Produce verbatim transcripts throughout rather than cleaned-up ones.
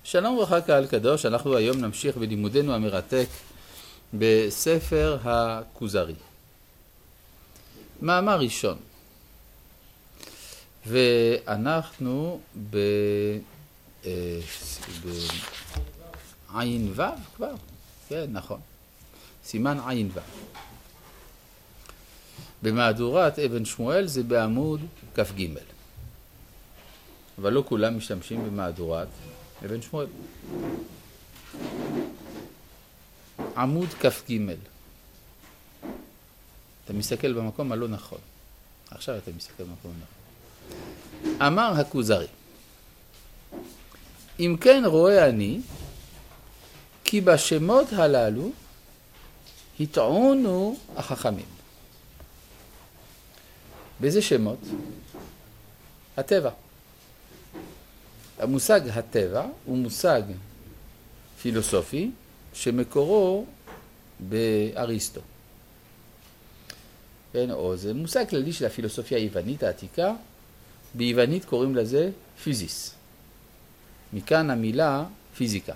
שלום וברכה קהל קדוש, אנחנו היום נמשיך בלימודנו המרתק בספר הכוזרי. מאמר ראשון. ואנחנו ב... בעין ו' כבר? כן, נכון. סימן עין ו'. במהדורת אבן שמואל זה בעמוד כ"ג. אבל לא כולם משתמשים במהדורת אבן שמואל. עמוד כ"ג. אתה מסתכל במקום הלא נכון. עכשיו אתה מסתכל במקום נכון. אמר הכוזרי, אם כן רואה אני, כי בשמות הללו הטעונו החכמים. באיזה שמות? הטבע. המושג הטבע הוא מושג פילוסופי שמקורו באריסטו. כן, או זה מושג כללי של הפילוסופיה היוונית העתיקה. ביוונית קוראים לזה פיזיס. מכאן המילה פיזיקה,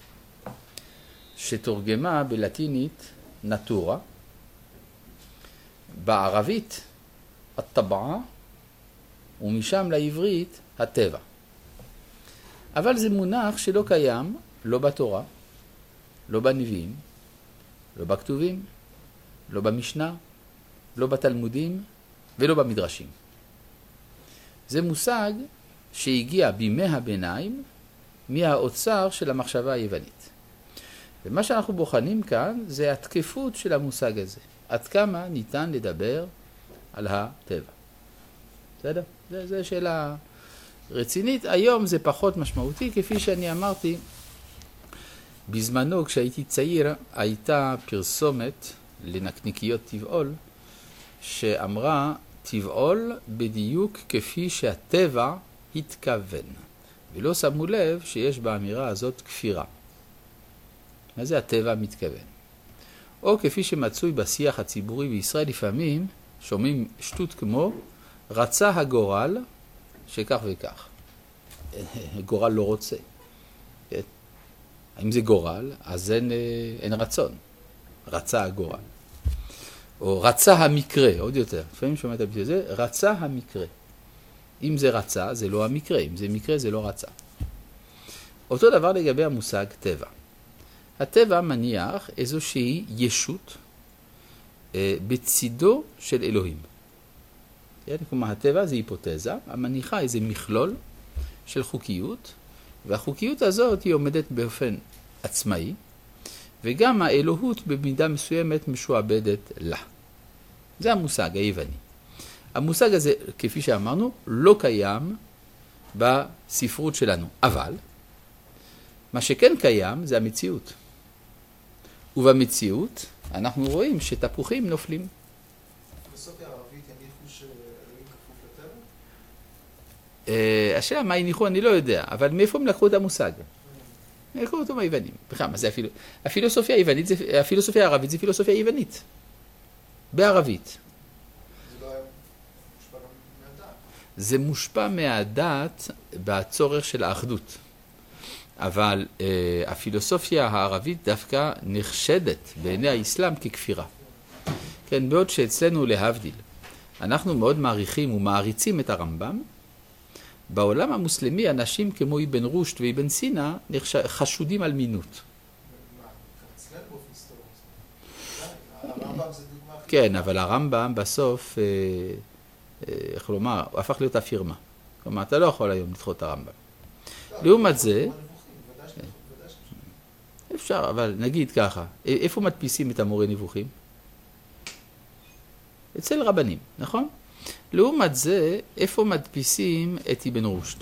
שתורגמה בלטינית נטורה, בערבית הטבעה, ומשם לעברית הטבע. אבל זה מונח שלא קיים, לא בתורה, לא בנביאים, לא בכתובים, לא במשנה, לא בתלמודים ולא במדרשים. זה מושג שהגיע בימי הביניים מהאוצר של המחשבה היוונית. ומה שאנחנו בוחנים כאן זה התקפות של המושג הזה. עד כמה ניתן לדבר על הטבע. בסדר? זה, זה שאלה רצינית. היום זה פחות משמעותי, כפי שאני אמרתי, בזמנו כשהייתי צעיר הייתה פרסומת לנקניקיות טבעול, שאמרה טבעול בדיוק כפי שהטבע התכוון. ולא שמו לב שיש באמירה הזאת כפירה. מה זה הטבע מתכוון? או כפי שמצוי בשיח הציבורי בישראל לפעמים, שומעים שטות כמו רצה הגורל שכך וכך. גורל לא רוצה. כן? אם זה גורל, אז אין, אין רצון. רצה הגורל. או רצה המקרה, עוד יותר. לפעמים שומעת את זה, רצה המקרה. אם זה רצה, זה לא המקרה. אם זה מקרה, זה לא רצה. אותו דבר לגבי המושג טבע. הטבע מניח איזושהי ישות אה, בצידו של אלוהים. כן? כלומר, הטבע זה היפותזה, המניחה איזה מכלול של חוקיות, והחוקיות הזאת היא עומדת באופן עצמאי, וגם האלוהות במידה מסוימת משועבדת לה. זה המושג היווני. המושג הזה, כפי שאמרנו, לא קיים בספרות שלנו, אבל מה שכן קיים זה המציאות. ובמציאות אנחנו רואים שתפוחים נופלים. בפילוסופיה הערבית הניחו שאלוהים כפוף לטבע? השאלה מה הניחו אני לא יודע, אבל מאיפה הם לקחו את המושג? לקחו אותו מהיוונים. בכמה זה הפיל... הפילוסופיה היוונית, זה... הפילוסופיה הערבית זה פילוסופיה היוונית. בערבית. זה לא היה מושפע גם מהדת. זה מושפע מהדת בצורך של האחדות. אבל אה, הפילוסופיה הערבית דווקא נחשדת בעיני האסלאם ככפירה. כן, בעוד שאצלנו להבדיל, אנחנו מאוד מעריכים ומעריצים את הרמב"ם, בעולם המוסלמי אנשים כמו אבן רושד ואבן סינה חשודים על מינות. מה? אצלנו באופן היסטורי. הרמב"ם זה דוגמה הכי... כן, אבל הרמב"ם בסוף, אה, אה, איך לומר, הוא הפך להיות הפירמה. כלומר, אתה לא יכול היום לדחות את הרמב"ם. לעומת זה, אפשר, אבל נגיד ככה, איפה מדפיסים את המורה נבוכים? אצל רבנים, נכון? לעומת זה, איפה מדפיסים את אבן רושד?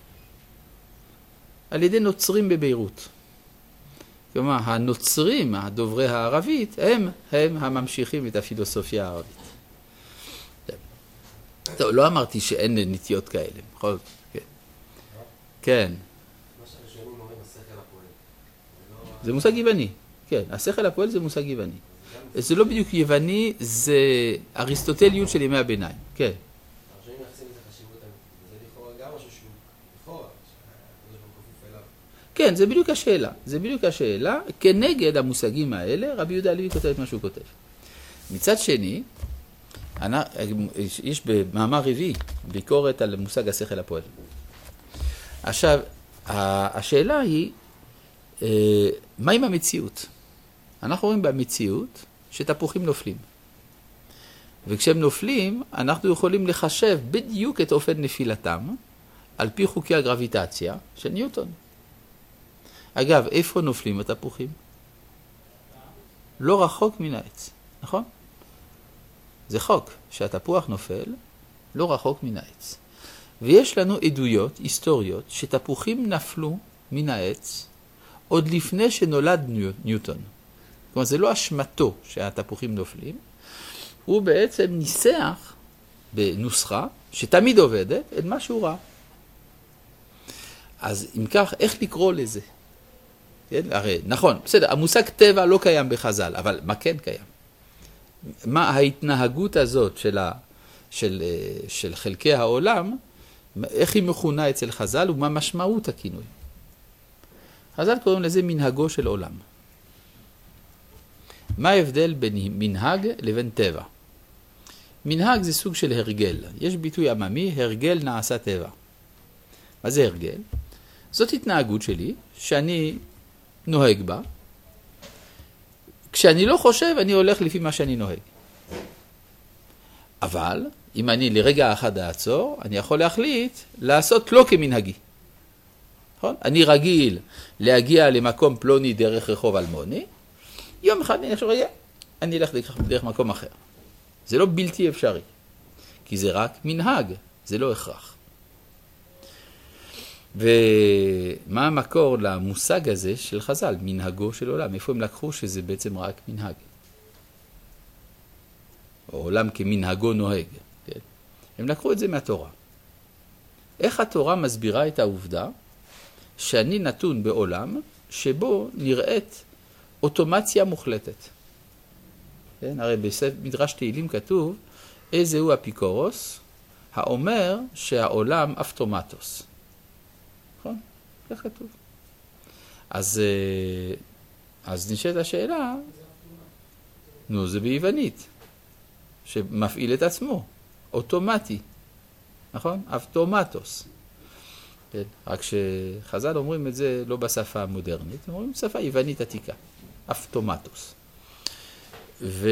על ידי נוצרים בביירות. כלומר, הנוצרים, הדוברי הערבית, הם, הם הממשיכים את הפילוסופיה הערבית. טוב, לא אמרתי שאין נטיות כאלה, נכון? כן. כן. זה מושג יווני, כן, השכל הפועל זה מושג יווני. זה לא בדיוק יווני, זה אריסטוטליות של ימי הביניים, כן. כן, זה בדיוק השאלה. זה בדיוק השאלה. כנגד המושגים האלה, רבי יהודה הלוי כותב את מה שהוא כותב. מצד שני, יש במאמר רביעי ביקורת על מושג השכל הפועל. עכשיו, השאלה היא, מה עם המציאות? אנחנו רואים במציאות שתפוחים נופלים. וכשהם נופלים, אנחנו יכולים לחשב בדיוק את אופן נפילתם, על פי חוקי הגרביטציה של ניוטון. אגב, איפה נופלים התפוחים? לא רחוק מן העץ, נכון? זה חוק שהתפוח נופל לא רחוק מן העץ. ויש לנו עדויות היסטוריות שתפוחים נפלו מן העץ עוד לפני שנולד ניוטון. כלומר, זה לא אשמתו שהתפוחים נופלים, הוא בעצם ניסח בנוסחה שתמיד עובדת את מה שהוא ראה. אז אם כך, איך לקרוא לזה? כן? הרי, נכון, בסדר, המושג טבע לא קיים בחז"ל, אבל מה כן קיים? מה ההתנהגות הזאת של, ה, של, של חלקי העולם, איך היא מכונה אצל חז"ל ומה משמעות הכינוי? חז"ל קוראים לזה מנהגו של עולם. מה ההבדל בין מנהג לבין טבע? מנהג זה סוג של הרגל. יש ביטוי עממי, הרגל נעשה טבע. מה זה הרגל? זאת התנהגות שלי, שאני נוהג בה. כשאני לא חושב, אני הולך לפי מה שאני נוהג. אבל, אם אני לרגע אחד אעצור, אני יכול להחליט לעשות לא כמנהגי. נכון? אני רגיל להגיע למקום פלוני דרך רחוב אלמוני, יום אחד אני חושב, רגע, אני אלך דרך, דרך מקום אחר. זה לא בלתי אפשרי, כי זה רק מנהג, זה לא הכרח. ומה המקור למושג הזה של חז"ל, מנהגו של עולם? איפה הם לקחו שזה בעצם רק מנהג? או עולם כמנהגו נוהג. כן? הם לקחו את זה מהתורה. איך התורה מסבירה את העובדה שאני נתון בעולם שבו נראית אוטומציה מוחלטת? כן? הרי במדרש תהילים כתוב, איזה הוא אפיקורוס, האומר שהעולם אבטומטוס. נכון? כך כתוב. אז, אז נשאלת השאלה, נו, זה ביוונית, שמפעיל את עצמו, אוטומטי, נכון? אבטומטוס. כן? רק שחז"ל אומרים את זה לא בשפה המודרנית, הם אומרים בשפה יוונית עתיקה, אבטומטוס. ו...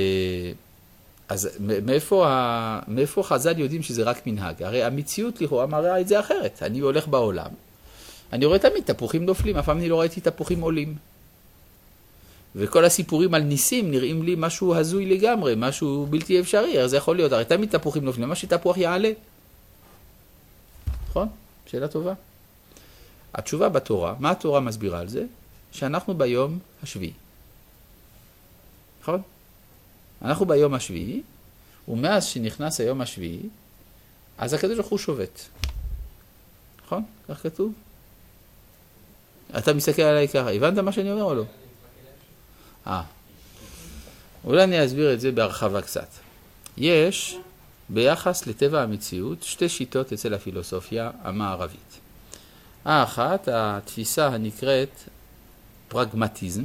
אז מאיפה, ה... מאיפה חז"ל יודעים שזה רק מנהג? הרי המציאות לכאורה מראה את זה אחרת. אני הולך בעולם, אני רואה תמיד תפוחים נופלים, אף פעם אני לא ראיתי תפוחים עולים. וכל הסיפורים על ניסים נראים לי משהו הזוי לגמרי, משהו בלתי אפשרי. הרי זה יכול להיות, הרי תמיד תפוחים נופלים, מה שתפוח יעלה. נכון? שאלה טובה. התשובה בתורה, מה התורה מסבירה על זה? שאנחנו ביום השביעי. נכון? אנחנו ביום השביעי, ומאז שנכנס היום השביעי, אז הקדוש ברוך הוא שובת. נכון? כך כתוב? אתה מסתכל עליי ככה, הבנת מה שאני אומר או לא? אה. אולי אני אסביר את זה בהרחבה קצת. יש, ביחס לטבע המציאות, שתי שיטות אצל הפילוסופיה המערבית. האחת, התפיסה הנקראת פרגמטיזם,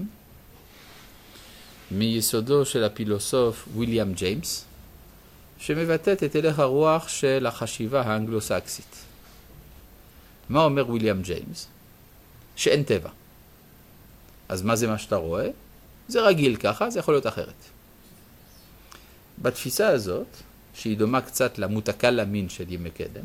מיסודו של הפילוסוף וויליאם ג'יימס, שמבטאת את הלך הרוח של החשיבה האנגלו-סקסית. מה אומר וויליאם ג'יימס? שאין טבע. אז מה זה מה שאתה רואה? זה רגיל ככה, זה יכול להיות אחרת. בתפיסה הזאת, שהיא דומה קצת למותקל למין של ימי קדם,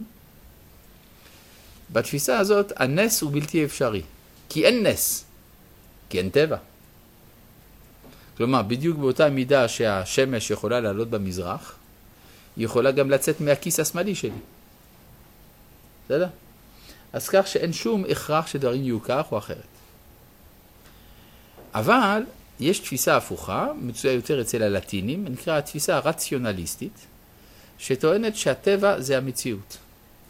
בתפיסה הזאת הנס הוא בלתי אפשרי. כי אין נס, כי אין טבע. כלומר, בדיוק באותה מידה שהשמש יכולה לעלות במזרח, היא יכולה גם לצאת מהכיס השמאלי שלי. בסדר? אז כך שאין שום הכרח שדברים יהיו כך או אחרת. אבל יש תפיסה הפוכה, מצויה יותר אצל הלטינים, נקרא התפיסה הרציונליסטית, שטוענת שהטבע זה המציאות.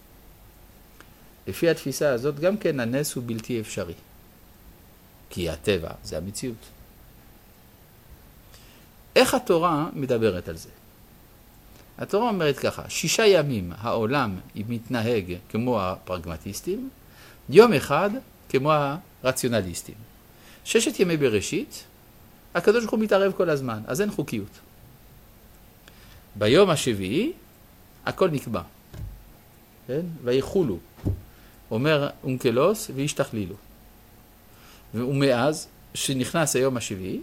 לפי התפיסה הזאת גם כן הנס הוא בלתי אפשרי. כי הטבע זה המציאות. איך התורה מדברת על זה? התורה אומרת ככה, שישה ימים העולם מתנהג כמו הפרגמטיסטים, יום אחד כמו רציונליסטים. ששת ימי בראשית, הקדוש ברוך הוא מתערב כל הזמן, אז אין חוקיות. ביום השביעי, הכל נקבע. כן? ויחולו, אומר אונקלוס, וישתכלילו. ומאז שנכנס היום השביעי,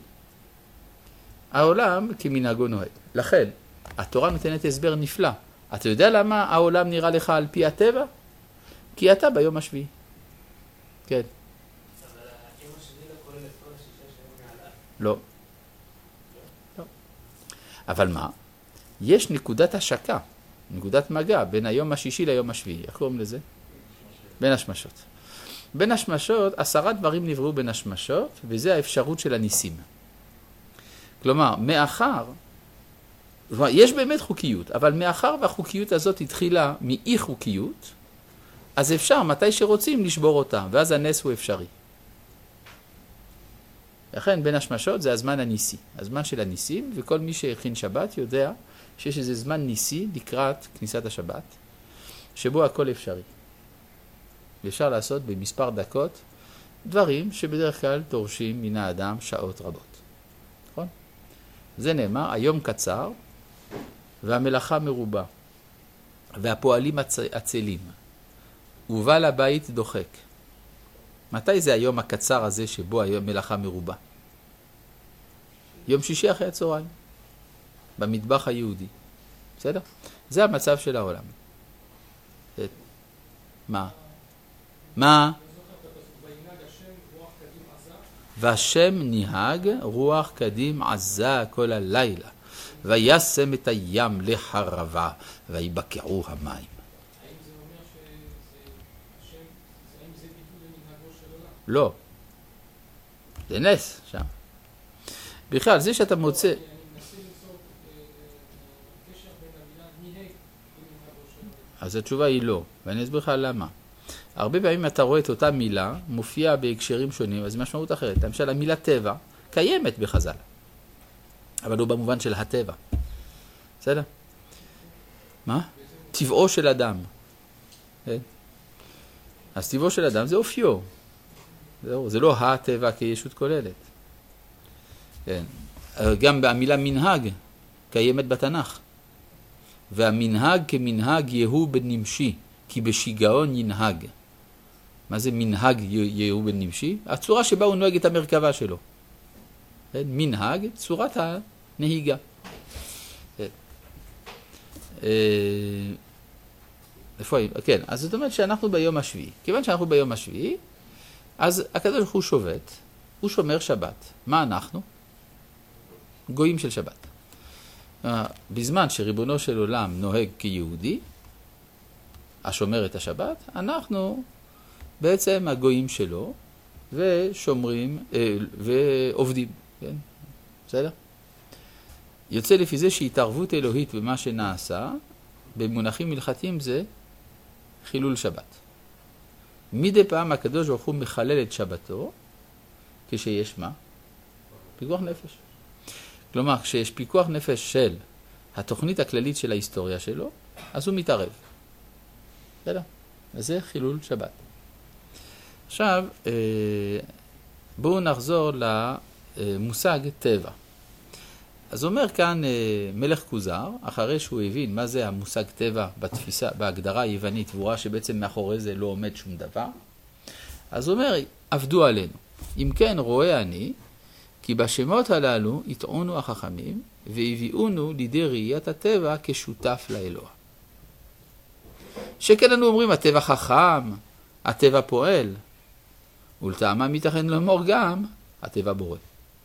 העולם כמנהגו נוהג. לכן, התורה נותנת הסבר נפלא. אתה יודע למה העולם נראה לך על פי הטבע? כי אתה ביום השביעי. כן. אבל היום השביעי לא כולל את כל השישה שהיו מעליו? לא. לא. אבל מה? יש נקודת השקה, נקודת מגע, בין היום השישי ליום השביעי. איך קוראים לזה? בין השמשות. בין השמשות, עשרה דברים נבראו בין השמשות, וזה האפשרות של הניסים. כלומר, מאחר, יש באמת חוקיות, אבל מאחר והחוקיות הזאת התחילה מאי חוקיות, אז אפשר מתי שרוצים לשבור אותה, ואז הנס הוא אפשרי. לכן בין השמשות זה הזמן הניסי, הזמן של הניסים, וכל מי שהכין שבת יודע שיש איזה זמן ניסי לקראת כניסת השבת, שבו הכל אפשרי. ואפשר לעשות במספר דקות דברים שבדרך כלל תורשים מן האדם שעות רבות. נכון? זה נאמר, היום קצר והמלאכה מרובה והפועלים עצלים ובעל הבית דוחק. מתי זה היום הקצר הזה שבו היום מלאכה מרובה? יום שישי אחרי הצהריים, במטבח היהודי. בסדר? זה המצב של העולם. מה? מה? והשם ניהג רוח קדים עזה כל הלילה, וישם את הים לחרבה, ויבקעו המים. האם זה אומר שהשם, האם זה ביטוי למנהגו של עולם? לא. זה נס שם. בכלל, זה שאתה מוצא... אני מנסה למצוא קשר בין המילה ניהג למנהגו של עולם. אז התשובה היא לא, ואני אסביר לך למה. הרבה פעמים אתה רואה את אותה מילה, מופיעה בהקשרים שונים, אז זה משמעות אחרת. למשל, המילה טבע קיימת בחז"ל, אבל לא במובן של הטבע. בסדר? מה? טבעו של אדם. כן? אז טבעו של אדם זה אופיו. זהו, זה לא הטבע כישות כוללת. כן. גם המילה מנהג קיימת בתנ"ך. והמנהג כמנהג יהו בן נמשי, כי בשיגעון ינהג. מה זה מנהג יהו בן נמשי? הצורה שבה הוא נוהג את המרכבה שלו. כן? מנהג, צורת הנהיגה. כן. איפה היא? כן, אז זאת אומרת שאנחנו ביום השביעי. כיוון שאנחנו ביום השביעי, אז הקדוש ברוך הוא שובת, הוא שומר שבת. מה אנחנו? גויים של שבת. בזמן שריבונו של עולם נוהג כיהודי, השומר את השבת, אנחנו בעצם הגויים שלו, ושומרים, ועובדים. כן? בסדר? יוצא לפי זה שהתערבות אלוהית במה שנעשה, במונחים מלכתיים זה חילול שבת. מדי פעם הקדוש ברוך הוא מחלל את שבתו, כשיש מה? פיקוח נפש. כלומר, כשיש פיקוח נפש של התוכנית הכללית של ההיסטוריה שלו, אז הוא מתערב. בסדר? אז זה חילול שבת. עכשיו, בואו נחזור למושג טבע. אז אומר כאן מלך כוזר, אחרי שהוא הבין מה זה המושג טבע בתפיסה, בהגדרה היוונית, והוא ראה שבעצם מאחורי זה לא עומד שום דבר, אז הוא אומר, עבדו עלינו. אם כן, רואה אני, כי בשמות הללו יטעונו החכמים, והביאונו לידי ראיית הטבע כשותף לאלוה. שכן אנו אומרים, הטבע חכם, הטבע פועל, ולטעמם ייתכן לאמור גם, הטבע בורא.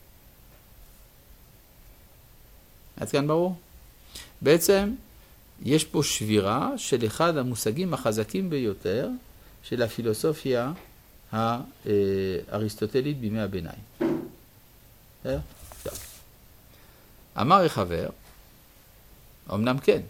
עד כאן ברור? בעצם יש פה שבירה של אחד המושגים החזקים ביותר של הפילוסופיה האריסטוטלית בימי הביניים. אמר החבר, אמנם כן.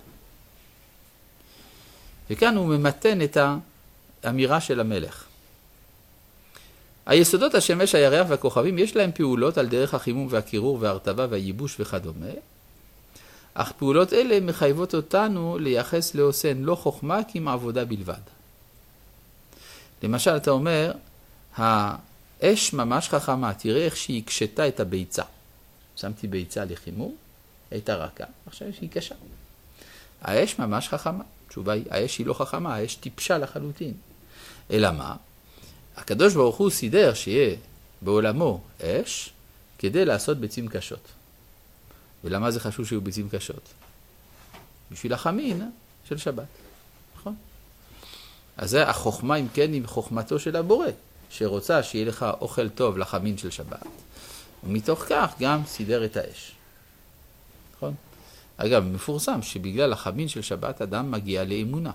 וכאן הוא ממתן את האמירה של המלך. היסודות השמש, הירח והכוכבים, יש להם פעולות על דרך החימום והקירור וההרטבה והייבוש וכדומה, אך פעולות אלה מחייבות אותנו לייחס לעושן לא חוכמה כי עם עבודה בלבד. למשל, אתה אומר, אש ממש חכמה, תראה איך שהיא הקשתה את הביצה. שמתי ביצה לחימום, הייתה רכה, עכשיו היא קשה. האש ממש חכמה. התשובה היא, האש היא לא חכמה, האש טיפשה לחלוטין. אלא מה? הקדוש ברוך הוא סידר שיהיה בעולמו אש כדי לעשות ביצים קשות. ולמה זה חשוב שיהיו ביצים קשות? בשביל החמין של שבת. נכון? אז זה החוכמה, אם כן, עם חוכמתו של הבורא, שרוצה שיהיה לך אוכל טוב לחמין של שבת. ומתוך כך גם סידר את האש. נכון? אגב, מפורסם שבגלל החמין של שבת אדם מגיע לאמונה.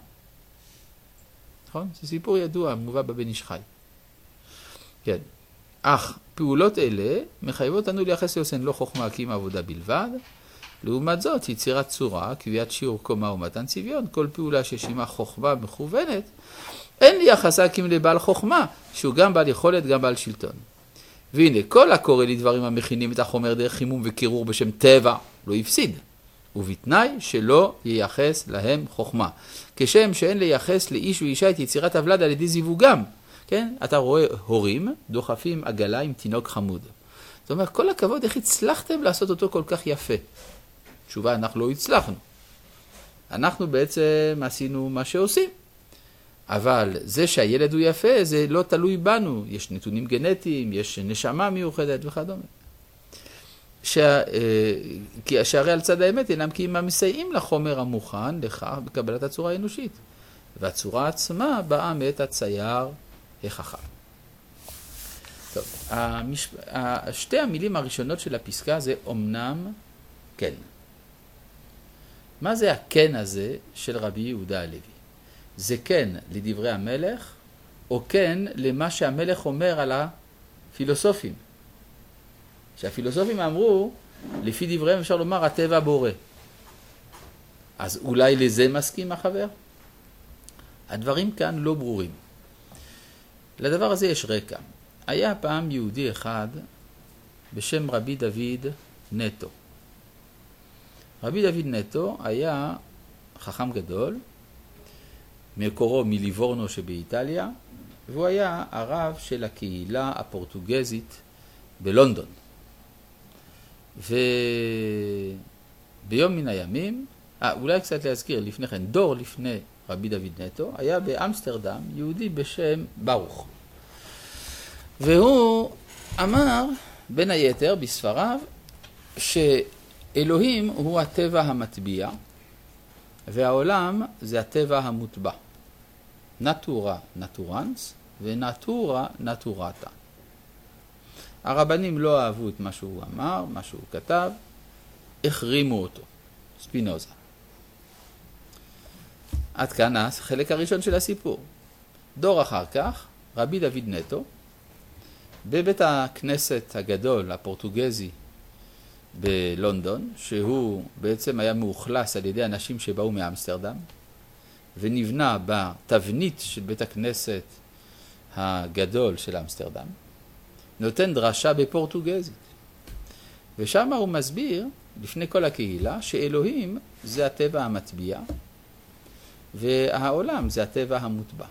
נכון? זה סיפור ידוע, מובא בבן איש חי. כן. אך פעולות אלה מחייבות לנו לייחס ליוסן לא חוכמה כי עם עבודה בלבד. לעומת זאת, יצירת צורה, קביעת שיעור קומה ומתן צביון, כל פעולה ששימה חוכמה מכוונת, אין לי יחסה כי לבעל חוכמה, שהוא גם בעל יכולת, גם בעל שלטון. והנה, כל הקורא לדברים המכינים את החומר דרך חימום וקירור בשם טבע, לא יפסיד. ובתנאי שלא ייחס להם חוכמה. כשם שאין לייחס לאיש ואישה את יצירת הוולד על ידי זיווגם. כן? אתה רואה הורים דוחפים עגלה עם תינוק חמוד. זאת אומרת, כל הכבוד, איך הצלחתם לעשות אותו כל כך יפה? תשובה, אנחנו לא הצלחנו. אנחנו בעצם עשינו מה שעושים. אבל זה שהילד הוא יפה, זה לא תלוי בנו. יש נתונים גנטיים, יש נשמה מיוחדת וכדומה. שה, כי השערי על צד האמת אינם כי הם מסייעים לחומר המוכן לכך בקבלת הצורה האנושית. והצורה עצמה באה מאת הצייר החכם. טוב, המש... שתי המילים הראשונות של הפסקה זה אומנם כן. מה זה הכן הזה של רבי יהודה הלוי? זה כן לדברי המלך, או כן למה שהמלך אומר על הפילוסופים. שהפילוסופים אמרו, לפי דבריהם אפשר לומר, הטבע בורא. אז אולי לזה מסכים החבר? הדברים כאן לא ברורים. לדבר הזה יש רקע. היה פעם יהודי אחד בשם רבי דוד נטו. רבי דוד נטו היה חכם גדול, מקורו מליבורנו שבאיטליה, והוא היה הרב של הקהילה הפורטוגזית בלונדון. וביום מן הימים, אה, אולי קצת להזכיר לפני כן, דור לפני רבי דוד נטו, היה באמסטרדם יהודי בשם ברוך. והוא אמר, בין היתר בספריו, שאלוהים הוא הטבע המטביע, והעולם זה הטבע המוטבע. נטורה נטורנס ונטורה נטורטה. הרבנים לא אהבו את מה שהוא אמר, מה שהוא כתב, החרימו אותו. ספינוזה. עד כאן החלק הראשון של הסיפור. דור אחר כך, רבי דוד נטו, בבית הכנסת הגדול הפורטוגזי בלונדון, שהוא בעצם היה מאוכלס על ידי אנשים שבאו מאמסטרדם, ונבנה בתבנית של בית הכנסת הגדול של אמסטרדם, נותן דרשה בפורטוגזית. ושם הוא מסביר, לפני כל הקהילה, שאלוהים זה הטבע המטביע, והעולם זה הטבע המוטבע.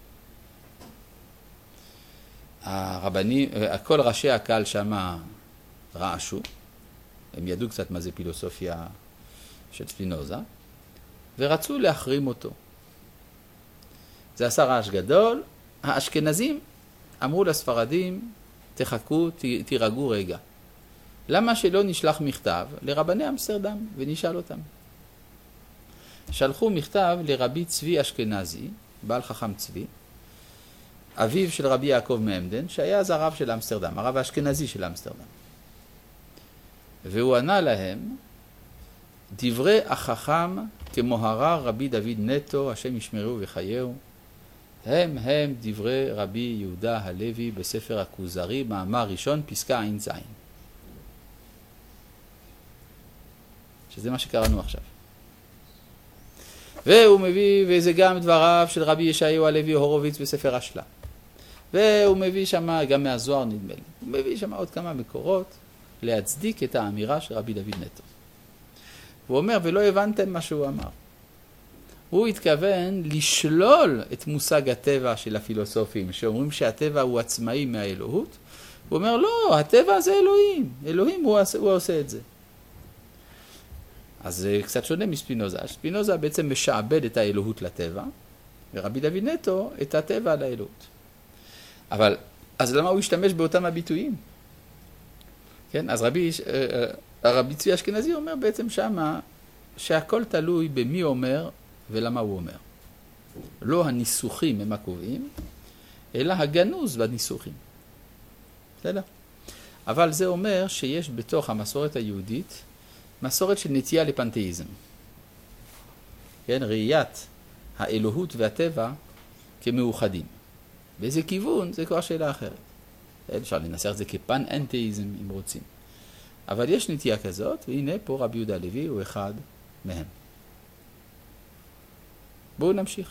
הרבנים, כל ראשי הקהל שם רעשו, הם ידעו קצת מה זה פילוסופיה של ספינוזה, ורצו להחרים אותו. זה עשה רעש גדול. האשכנזים אמרו לספרדים, תחכו, תירגעו רגע. למה שלא נשלח מכתב לרבני אמסטרדם ונשאל אותם? שלחו מכתב לרבי צבי אשכנזי, בעל חכם צבי, אביו של רבי יעקב מעמדן, שהיה אז הרב של אמסטרדם, הרב האשכנזי של אמסטרדם. והוא ענה להם, דברי החכם כמו הרב רבי דוד נטו, השם ישמרו וחייהו, הם הם דברי רבי יהודה הלוי בספר הכוזרי, מאמר ראשון, פסקה עין זין. שזה מה שקראנו עכשיו. והוא מביא, וזה גם דבריו של רבי ישעיהו הלוי הורוביץ בספר השלה. והוא מביא שם, גם מהזוהר נדמה לי, הוא מביא שם עוד כמה מקורות להצדיק את האמירה של רבי דוד נטו. הוא אומר, ולא הבנתם מה שהוא אמר. הוא התכוון לשלול את מושג הטבע של הפילוסופים, שאומרים שהטבע הוא עצמאי מהאלוהות. הוא אומר, לא, הטבע זה אלוהים. אלוהים הוא, הוא עושה את זה. אז זה קצת שונה מספינוזה. ספינוזה בעצם משעבד את האלוהות לטבע, ורבי דוד נטו את הטבע לאלוהות. אבל, אז למה הוא השתמש באותם הביטויים? כן, אז רבי, הרבי צבי אשכנזי אומר בעצם שמה, שהכל תלוי במי אומר ולמה הוא אומר. לא הניסוחים הם הקובעים, אלא הגנוז בניסוחים. בסדר? אבל זה אומר שיש בתוך המסורת היהודית מסורת של נטייה לפנתאיזם. כן, ראיית האלוהות והטבע כמאוחדים. באיזה כיוון זה כבר שאלה אחרת. אפשר לנסח את זה כפן-אנתאיזם אם רוצים. אבל יש נטייה כזאת, והנה פה רבי יהודה הלוי הוא אחד מהם. בואו נמשיך.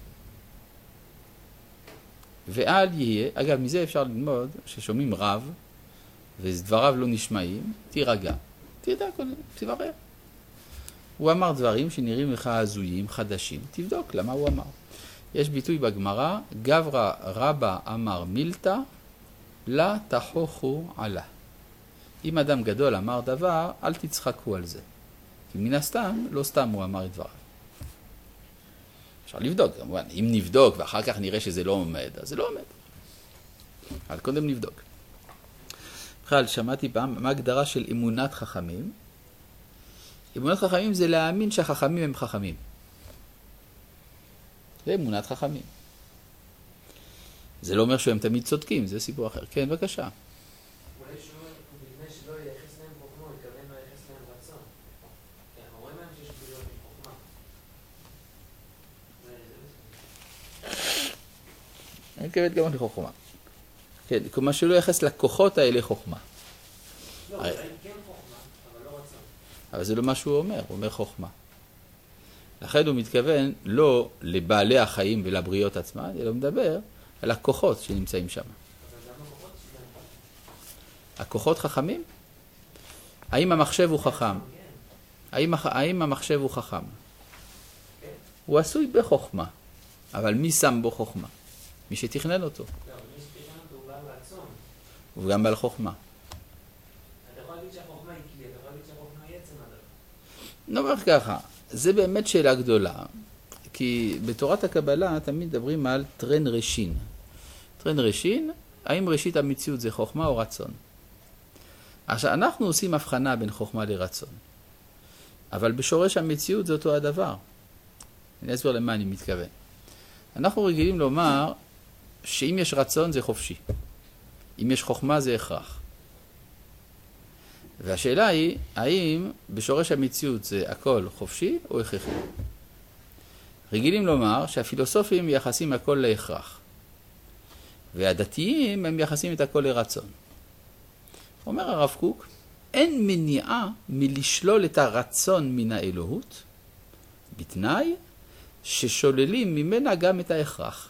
ואל יהיה, אגב מזה אפשר ללמוד ששומעים רב ודבריו לא נשמעים, תירגע. תדע קודם, תברר. הוא אמר דברים שנראים לך הזויים, חדשים, תבדוק למה הוא אמר. יש ביטוי בגמרא, גברא רבא אמר מילתא, לה תחוכו עלה. אם אדם גדול אמר דבר, אל תצחקו על זה. כי מן הסתם, לא סתם הוא אמר את דבריו. אפשר לבדוק, כמובן. אם נבדוק ואחר כך נראה שזה לא עומד, אז זה לא עומד. אבל קודם נבדוק. בכלל, שמעתי פעם מה הגדרה של אמונת חכמים. אמונת חכמים זה להאמין שהחכמים הם חכמים. זה אמונת חכמים. זה לא אומר שהם תמיד צודקים, זה סיפור אחר. כן, בבקשה. אולי שהוא בגלל שלא ייחס להם חוכמה, הוא יקבל לא ייחס להם רצון. כי אנחנו רואים להם שיש גבולות עם חוכמה. אני מתכוונת גם לחוכמה. כן, כלומר שלא ייחס לכוחות האלה חוכמה. לא, אולי כן חוכמה, אבל לא רצון. אבל זה לא מה שהוא אומר, הוא אומר חוכמה. לכן הוא מתכוון לא לבעלי החיים ולבריות עצמן, אלא הוא מדבר על הכוחות שנמצאים שם. אבל גם הכוחות שלהם. הכוחות חכמים? האם המחשב הוא חכם? האם, האם המחשב הוא חכם? הוא עשוי בחוכמה, אבל מי שם בו חוכמה? מי שתכנן אותו. לא, מי שתכנן אותו הוא בעל רצון. הוא גם בעל חוכמה. אתה יכול להגיד שהחוכמה היא כלי, אתה יכול להגיד שהחוכמה היא עצם הדבר. נאמר ככה, זה באמת שאלה גדולה, כי בתורת הקבלה תמיד מדברים על טרן ראשין. טרן ראשין, האם ראשית המציאות זה חוכמה או רצון? עכשיו, אנחנו עושים הבחנה בין חוכמה לרצון, אבל בשורש המציאות זה אותו הדבר. אני אסביר למה אני מתכוון. אנחנו רגילים לומר שאם יש רצון זה חופשי, אם יש חוכמה זה הכרח. והשאלה היא, האם בשורש המציאות זה הכל חופשי או הכרחי? רגילים לומר שהפילוסופים מייחסים הכל להכרח, והדתיים הם מייחסים את הכל לרצון. אומר הרב קוק, אין מניעה מלשלול את הרצון מן האלוהות, בתנאי ששוללים ממנה גם את ההכרח.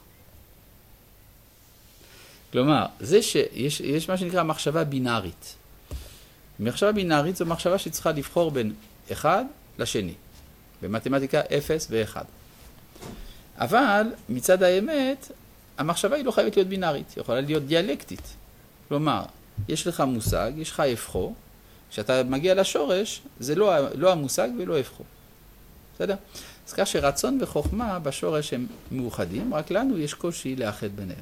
כלומר, זה שיש יש מה שנקרא מחשבה בינארית. מחשבה בינארית זו מחשבה שצריכה לבחור בין אחד לשני. במתמטיקה אפס ואחד. אבל מצד האמת, המחשבה היא לא חייבת להיות בינארית, היא יכולה להיות דיאלקטית. כלומר, יש לך מושג, יש לך הפכו, כשאתה מגיע לשורש, זה לא, לא המושג ולא הפכו. בסדר? אז כך שרצון וחוכמה בשורש הם מאוחדים, רק לנו יש קושי לאחד ביניהם.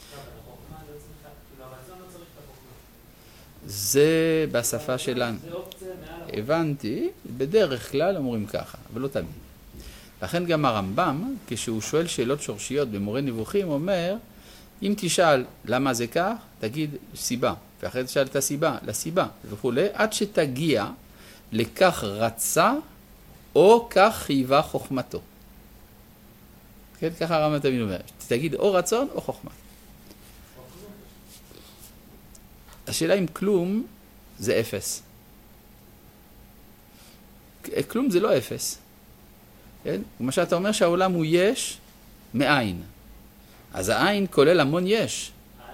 זה בשפה שלנו. הבנתי, בדרך כלל אומרים ככה, אבל לא תמיד. לכן גם הרמב"ם, כשהוא שואל שאלות שורשיות במורה נבוכים, אומר, אם תשאל למה זה כך, תגיד סיבה, ואחרי תשאל את הסיבה, לסיבה, וכו', עד שתגיע לכך רצה, או כך חייבה חוכמתו. כן, ככה הרמב"ם תמיד אומר, תגיד או רצון או חוכמה. השאלה אם כלום זה אפס. כלום זה לא אפס. כן? כמו שאתה אומר שהעולם הוא יש מאין. אז העין כולל המון יש.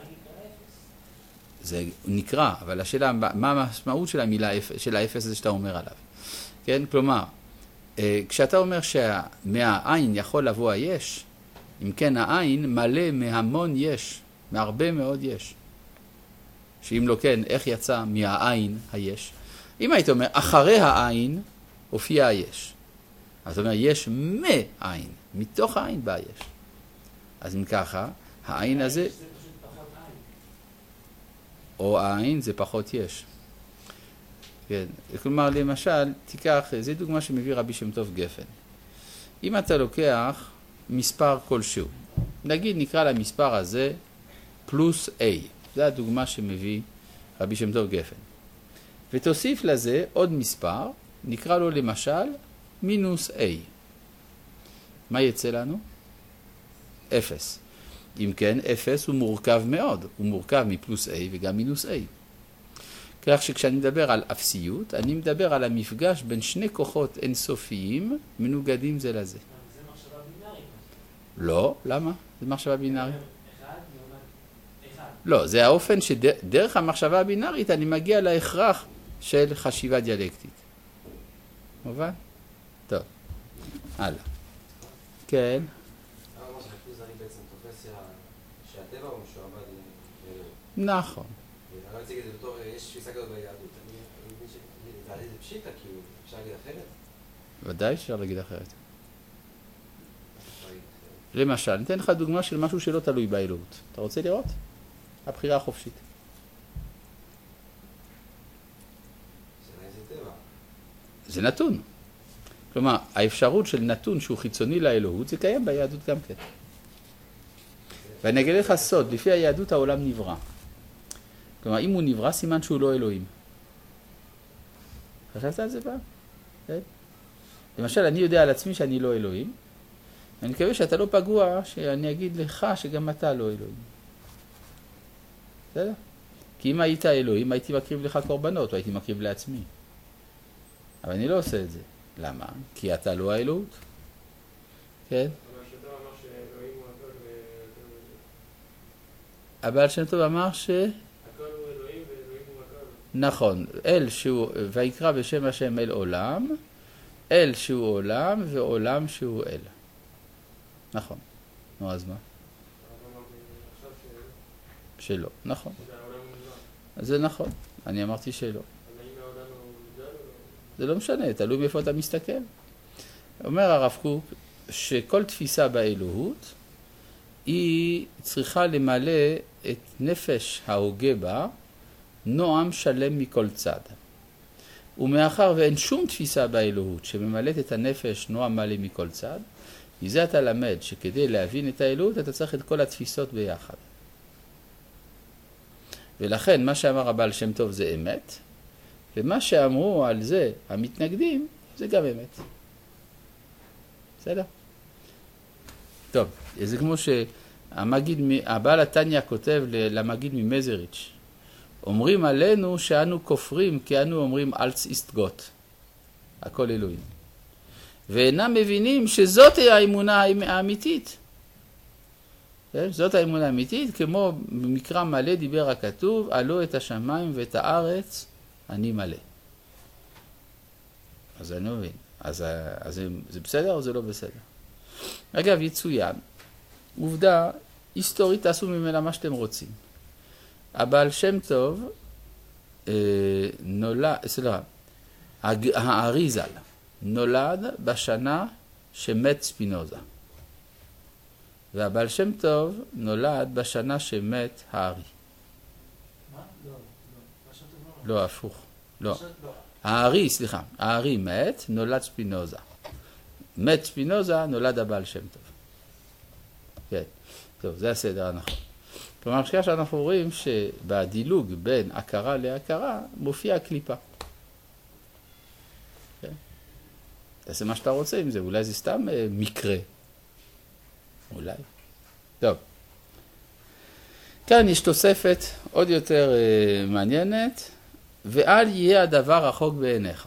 זה נקרא, אבל השאלה, מה המשמעות של המילה של האפס הזה שאתה אומר עליו? כן? כלומר, כשאתה אומר שמהעין יכול לבוא היש, אם כן העין מלא מהמון יש, מהרבה מאוד יש. שאם לא כן, איך יצא מהעין היש? אם היית אומר, אחרי העין הופיע היש. אז אתה אומר, יש מעין, מתוך העין בא יש. אז אם ככה, העין הזה... זה פשוט פחות עין. או העין זה פחות יש. כן. כלומר, למשל, תיקח, זו דוגמה שמביא רבי שם טוב גפן. אם אתה לוקח מספר כלשהו, נגיד נקרא למספר הזה פלוס A, זו הדוגמה שמביא רבי שם טוב גפן. ותוסיף לזה עוד מספר, נקרא לו למשל מינוס A. מה יצא לנו? אפס. אם כן, אפס הוא מורכב מאוד, הוא מורכב מפלוס A וגם מינוס A. כך שכשאני מדבר על אפסיות, אני מדבר על המפגש בין שני כוחות אינסופיים מנוגדים זה לזה. זה מחשבה בינארית. לא, למה? זה מחשבה בינארית. אחד לעומת אחד. לא, זה האופן שדרך המחשבה הבינארית אני מגיע להכרח של חשיבה דיאלקטית. מובן? טוב, הלאה. כן. אבל מה שהחיפוש אני בעצם תופס שהטבע הוא משועבד לאלוהים. נכון. אני לא אציג את זה בתור, יש תפיסה כזאת ביהדות. אני מבין שלדעתי זה פשיטה, כאילו, אפשר להגיד אחרת? ודאי אפשר להגיד אחרת. למשל, ניתן לך דוגמה של משהו שלא תלוי באלוהות. אתה רוצה לראות? הבחירה החופשית. שאלה איזה טבע. זה נתון. כלומר, האפשרות של נתון שהוא חיצוני לאלוהות, זה קיים ביהדות גם כן. ואני אגיד לך סוד, לפי היהדות העולם נברא. כלומר, אם הוא נברא, סימן שהוא לא אלוהים. חשבת על זה פעם? כן? למשל, אני יודע על עצמי שאני לא אלוהים, ואני מקווה שאתה לא פגוע, שאני אגיד לך שגם אתה לא אלוהים. בסדר? כי אם היית אלוהים, הייתי מקריב לך קורבנות, או הייתי מקריב לעצמי. אבל אני לא עושה את זה. למה? כי אתה לא האלוהות. כן? אבל שאתה אמר שאלוהים הוא הכל ו... הבעל שם טוב אמר ש... הכל הוא אלוהים ואלוהים הוא הכל. נכון, אל שהוא, ויקרא בשם השם אל עולם, אל שהוא עולם ועולם שהוא אל. נכון. נו, אז מה? אבל אמרתי עכשיו ש... שלא. נכון. שהעולם הוא נברא. זה נכון. אני אמרתי שלא. אבל אם העולם הוא נגדל או לא? זה לא משנה, תלוי מאיפה אתה מסתכל. אומר הרב קוק שכל תפיסה באלוהות היא צריכה למלא את נפש ההוגה בה נועם שלם מכל צד. ומאחר ואין שום תפיסה באלוהות שממלאת את הנפש נועם מלא מכל צד, מזה אתה למד שכדי להבין את האלוהות אתה צריך את כל התפיסות ביחד. ולכן מה שאמר הבעל שם טוב זה אמת, ומה שאמרו על זה המתנגדים זה גם אמת. בסדר? טוב, זה כמו שהמגיד, הבעל התניא כותב למגיד ממזריץ', אומרים עלינו שאנו כופרים כי אנו אומרים אלץ איסט גוט, הכל אלוהים. ואינם מבינים שזאת האמונה האמיתית. זאת האמונה האמיתית, כמו במקרא מלא דיבר הכתוב, עלו את השמיים ואת הארץ, אני מלא. אז אני לא מבין. אז, אז זה, זה בסדר או זה לא בסדר? אגב, יצוין, עובדה, היסטורית תעשו ממנה מה שאתם רוצים. הבעל שם טוב אה, נולד, סליחה, האריזל נולד בשנה שמת ספינוזה. והבעל שם טוב נולד בשנה שמת הארי. מה? לא, לא. מה שאתה אומר? לא, הפוך. לא. לא. הארי, סליחה, הארי מת, נולד ספינוזה. מת ספינוזה, נולד הבעל שם טוב. כן, טוב, זה הסדר הנכון. כלומר, שכך שאנחנו רואים שבדילוג בין הכרה להכרה מופיע הקליפה. כן? תעשה מה שאתה רוצה עם זה, אולי זה סתם אה, מקרה. אולי. טוב. כאן יש תוספת עוד יותר אה, מעניינת, ואל יהיה הדבר רחוק בעיניך.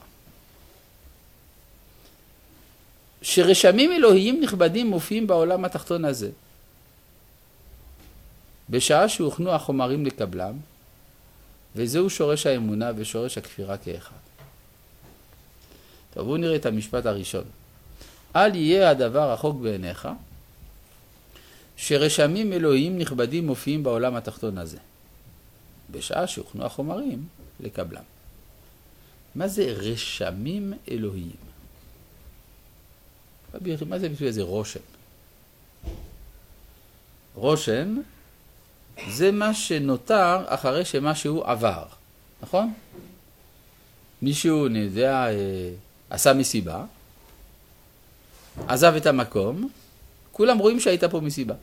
שרשמים אלוהיים נכבדים מופיעים בעולם התחתון הזה. בשעה שהוכנו החומרים לקבלם, וזהו שורש האמונה ושורש הכפירה כאחד. טוב, בואו נראה את המשפט הראשון. אל יהיה הדבר רחוק בעיניך, שרשמים אלוהים נכבדים מופיעים בעולם התחתון הזה, בשעה שהוכנו החומרים לקבלם. מה זה רשמים אלוהיים? מה זה ביטוי הזה רושם? רושם זה מה שנותר אחרי שמשהו עבר, נכון? מישהו, אני יודע, עשה מסיבה, עזב את המקום, כולם רואים שהייתה פה מסיבה.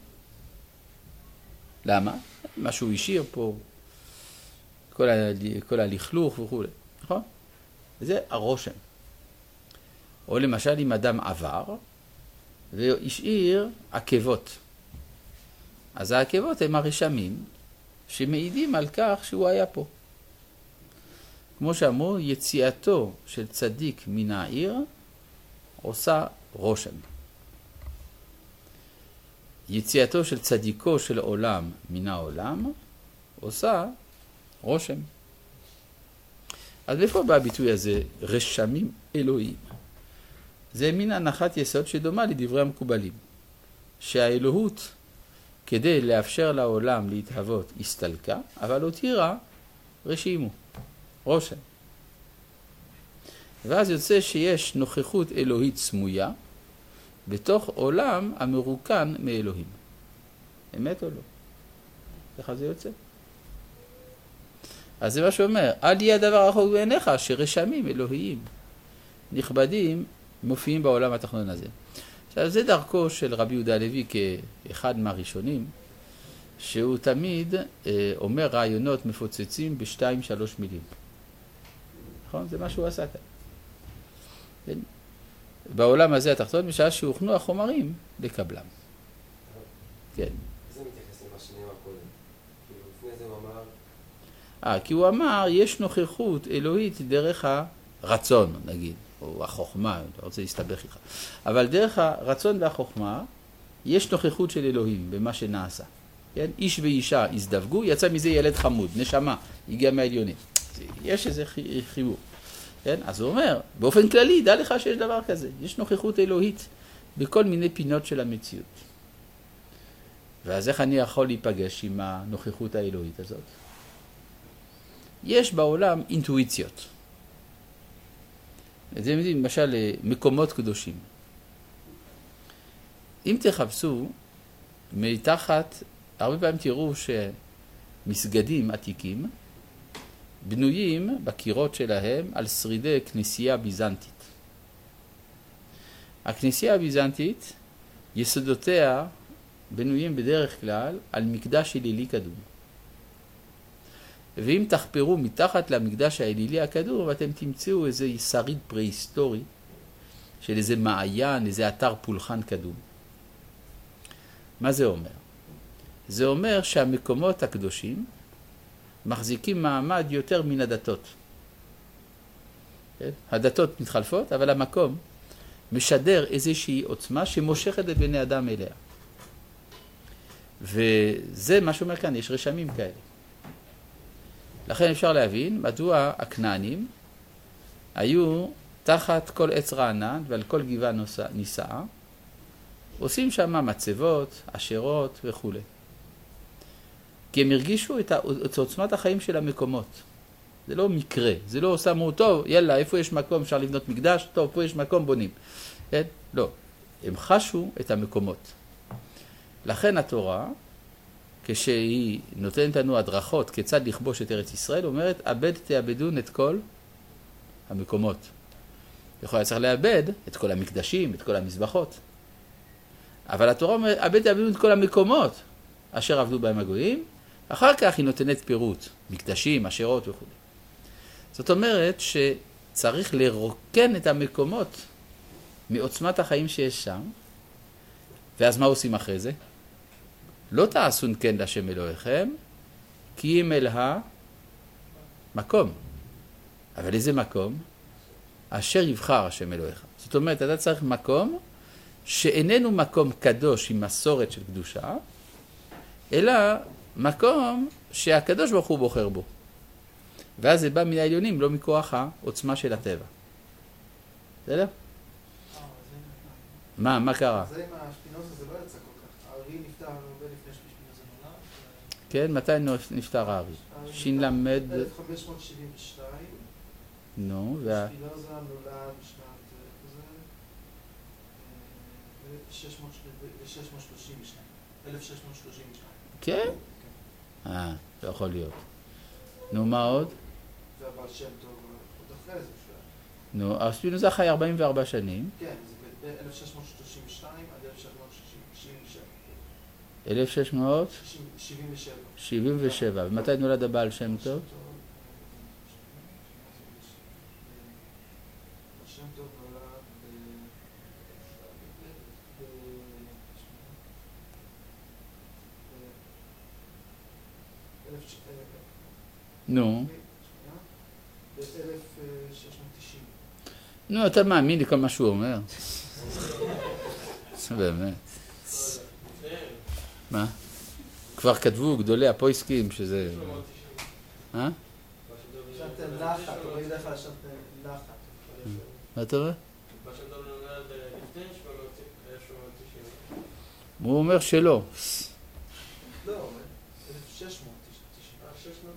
למה? משהו השאיר פה, כל, ה... כל הלכלוך וכו'. נכון? וזה הרושם. או למשל אם אדם עבר והשאיר עקבות. אז העקבות הם הרשמים שמעידים על כך שהוא היה פה. כמו שאמרו, יציאתו של צדיק מן העיר עושה רושם. יציאתו של צדיקו של עולם מן העולם עושה רושם. אז איפה בא הביטוי הזה, רשמים אלוהים? זה מין הנחת יסוד שדומה לדברי המקובלים, שהאלוהות כדי לאפשר לעולם להתהוות הסתלקה, אבל הותירה רשימו, רושם. ואז יוצא שיש נוכחות אלוהית סמויה בתוך עולם המרוקן מאלוהים. אמת או לא? איך זה יוצא? אז זה מה שאומר, אל יהיה הדבר רחוק בעיניך שרשמים אלוהיים נכבדים מופיעים בעולם התחתון הזה. עכשיו זה דרכו של רבי יהודה הלוי כאחד מהראשונים, שהוא תמיד אה, אומר רעיונות מפוצצים בשתיים שלוש מילים. נכון? זה מה שהוא עשה כאן. כן? בעולם הזה התחתון, בשעה שהוכנו החומרים לקבלם. כן. זה מתייחס למה שנאמר קודם. כאילו, לפני זה הוא אמר... אה, כי הוא אמר, יש נוכחות אלוהית דרך הרצון, נגיד, או החוכמה, אני לא רוצה להסתבך איתך. אבל דרך הרצון והחוכמה, יש נוכחות של אלוהים במה שנעשה. כן? איש ואישה הזדווגו, יצא מזה ילד חמוד, נשמה, הגיע מהעליונים. יש איזה חיבור. כן? אז הוא אומר, באופן כללי, דע לך שיש דבר כזה. יש נוכחות אלוהית בכל מיני פינות של המציאות. ואז איך אני יכול להיפגש עם הנוכחות האלוהית הזאת? יש בעולם אינטואיציות. זה למשל מקומות קדושים. אם תחפשו, מתחת, הרבה פעמים תראו שמסגדים עתיקים בנויים בקירות שלהם על שרידי כנסייה ביזנטית. הכנסייה הביזנטית, יסודותיה בנויים בדרך כלל על מקדש אלילי קדום. ואם תחפרו מתחת למקדש האלילי הקדום, ואתם תמצאו איזה שריד פרה-היסטורי של איזה מעיין, איזה אתר פולחן קדום. מה זה אומר? זה אומר שהמקומות הקדושים מחזיקים מעמד יותר מן הדתות. כן? הדתות מתחלפות, אבל המקום משדר איזושהי עוצמה שמושכת את בני אדם אליה. וזה מה שאומר כאן, יש רשמים כאלה. לכן אפשר להבין מדוע הכנענים היו תחת כל עץ רענן ועל כל גבעה נישאה, עושים שם מצבות, אשרות וכו'. כי הם הרגישו את, את עוצמת החיים של המקומות. זה לא מקרה, זה לא שמו, טוב, יאללה, איפה יש מקום, אפשר לבנות מקדש, טוב, פה יש מקום, בונים. כן? לא. הם חשו את המקומות. לכן התורה, כשהיא נותנת לנו הדרכות כיצד לכבוש את ארץ ישראל, אומרת, אבד תאבדון את כל המקומות. יכול צריך לאבד את כל המקדשים, את כל המזבחות. אבל התורה אומרת, אבד תאבדון את כל המקומות אשר עבדו בהם הגויים, אחר כך היא נותנת פירוט, מקדשים, אשרות וכו'. זאת אומרת שצריך לרוקן את המקומות מעוצמת החיים שיש שם, ואז מה עושים אחרי זה? לא תעשון כן להשם אלוהיכם, כי אם אל המקום. אבל איזה מקום? אשר יבחר השם אלוהיך. זאת אומרת, אתה צריך מקום שאיננו מקום קדוש עם מסורת של קדושה, אלא מקום שהקדוש ברוך הוא בוחר בו. ואז זה בא מן העליונים, לא מכוח העוצמה של הטבע. בסדר? מה, מה קרה? זה עם השפינוזה זה לא יצא כל כך. הארי נפטר הרבה לפני ששפינוזה נולד. כן, מתי נפטר הארי? שין למד... אלף חמש מאות שבעים ושתיים. נו, וה... שפינוזה נולד בשנת... שש מאות שלושים ושתיים. אלף שש מאות שלושים ושתיים. כן? אה, לא יכול להיות. נו, מה עוד? והבעל שם טוב עוד אחרי זה בשביל... נו, השפינוזה חי ארבעים וארבע שנים. כן, זה ב-אלף שש מאות שלושים ושתיים עד אלף שש מאות שבעים ושבע. אלף שש מאות שבעים ושבע. שבעים ושבע. ומתי נולד הבעל שם טוב? שם טוב נולד נו. ב-אלף שש מאות תשעים. נו, אתה מאמין לי כל מה שהוא אומר? זה באמת. מה? כבר כתבו גדולי הפויסקים שזה... אה? שנת נחת, הוא לא ידע לך לשנת נחת. מה אתה אומר? הוא אומר שלא. לא, אלף שש מאות תשעים.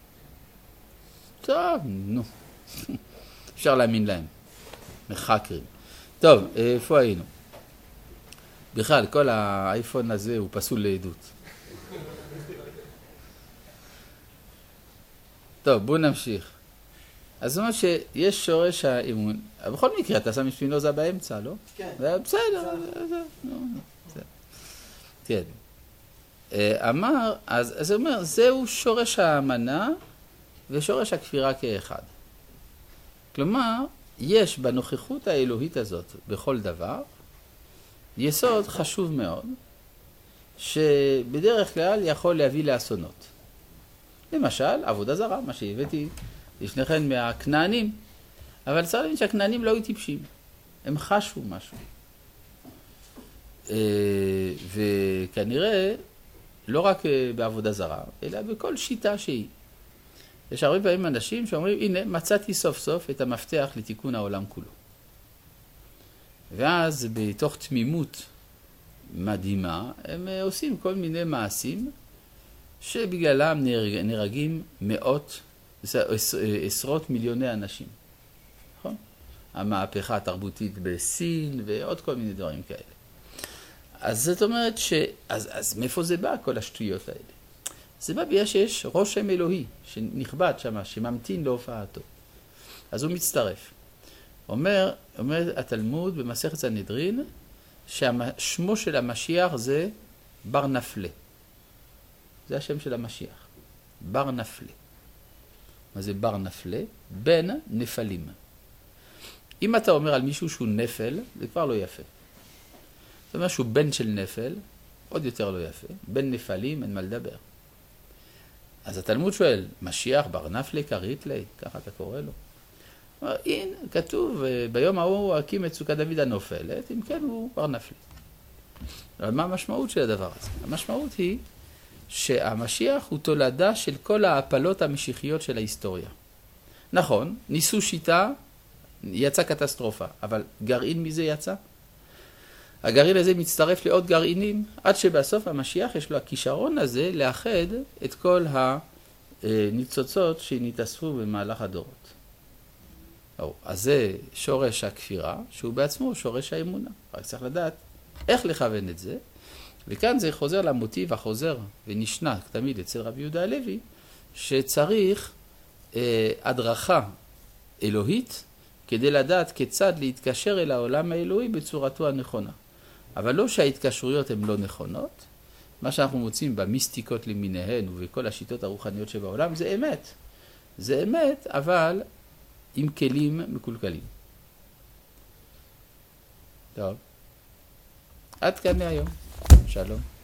טוב, נו. אפשר להאמין להם. מחקרים. טוב, איפה היינו? בכלל, כל האייפון הזה הוא פסול לעדות. טוב, בואו נמשיך. אז זאת אומרת שיש שורש האמון. בכל מקרה, אתה שם שפינוזה באמצע, לא? כן. בסדר. כן. אמר, אז זה אומר, זהו שורש האמנה ושורש הכפירה כאחד. כלומר, יש בנוכחות האלוהית הזאת בכל דבר, יסוד חשוב מאוד, שבדרך כלל יכול להביא לאסונות. למשל, עבודה זרה, מה שהבאתי לפניכן מהכנענים. אבל צריך להבין שהכנענים לא היו טיפשים. הם חשו משהו. וכנראה, לא רק בעבודה זרה, אלא בכל שיטה שהיא. יש הרבה פעמים אנשים שאומרים, הנה, מצאתי סוף סוף את המפתח לתיקון העולם כולו. ואז בתוך תמימות מדהימה, הם עושים כל מיני מעשים שבגללם נהרגים מאות, עשרות מיליוני אנשים. נכון? המהפכה התרבותית בסין ועוד כל מיני דברים כאלה. אז זאת אומרת ש... אז, אז מאיפה זה בא, כל השטויות האלה? זה בא בגלל שיש רושם אלוהי שנכבד שם, שממתין להופעתו. אז הוא מצטרף. אומר, אומר התלמוד במסכת סנהדרין, ששמו של המשיח זה בר נפלה. זה השם של המשיח. בר נפלה. מה זה בר נפלה? בן נפלים. אם אתה אומר על מישהו שהוא נפל, זה כבר לא יפה. זאת אומרת שהוא בן של נפל, עוד יותר לא יפה. בן נפלים, אין מה לדבר. אז התלמוד שואל, משיח בר נפלה קרית לי? ככה אתה קורא לו. אומר, הנה, כתוב, ביום ההוא הקים את סוכת דוד הנופלת, אם כן הוא בר נפלה. אבל מה המשמעות של הדבר הזה? המשמעות היא שהמשיח הוא תולדה של כל ההפלות המשיחיות של ההיסטוריה. נכון, ניסו שיטה, יצא קטסטרופה, אבל גרעין מזה יצא? הגרעין הזה מצטרף לעוד גרעינים, עד שבסוף המשיח יש לו הכישרון הזה לאחד את כל הניצוצות שנתאספו במהלך הדורות. אז זה שורש הכפירה, שהוא בעצמו שורש האמונה. רק צריך לדעת איך לכוון את זה, וכאן זה חוזר למוטיב החוזר ונשנה תמיד אצל רבי יהודה הלוי, שצריך אה, הדרכה אלוהית כדי לדעת כיצד להתקשר אל העולם האלוהי בצורתו הנכונה. אבל לא שההתקשרויות הן לא נכונות, מה שאנחנו מוצאים במיסטיקות למיניהן ובכל השיטות הרוחניות שבעולם זה אמת. זה אמת, אבל עם כלים מקולקלים. טוב. עד כאן להיום. שלום.